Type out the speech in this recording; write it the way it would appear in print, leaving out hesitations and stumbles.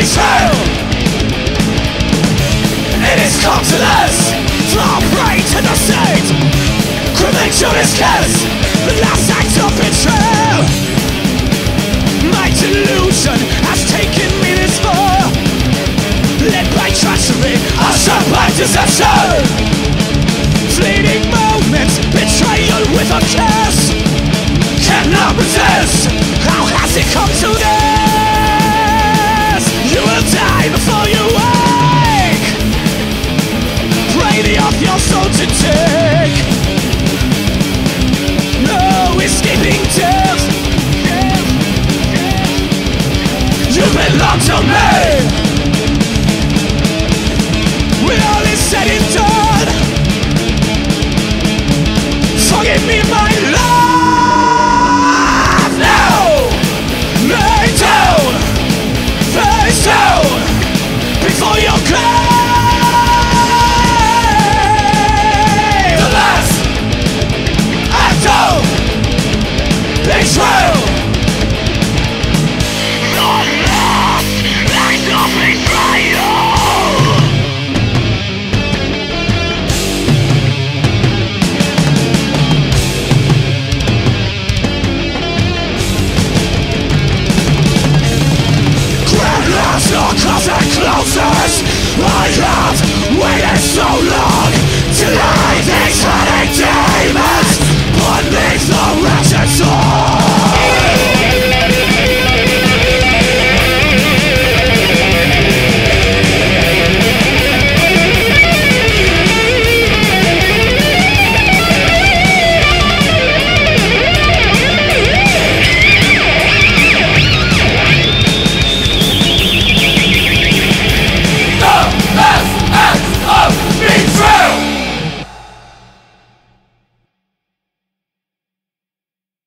betrayal. It is consonance, fall prey to the state. Conviction is curse, the last act of betrayal. My delusion has taken me this far, led by treachery, ushered by deception. Fleeting moments, betrayal with a curse. Cannot resist, how has it come to this? You will die before you wake. Pray the off your soul to take. No escaping death. You belong to me. When all is said and done, forgive me my love now. Lay down, face down before your grave. The last act of betrayal. Closest, I have waited so long to lie these hiding demons beneath the wretched sword.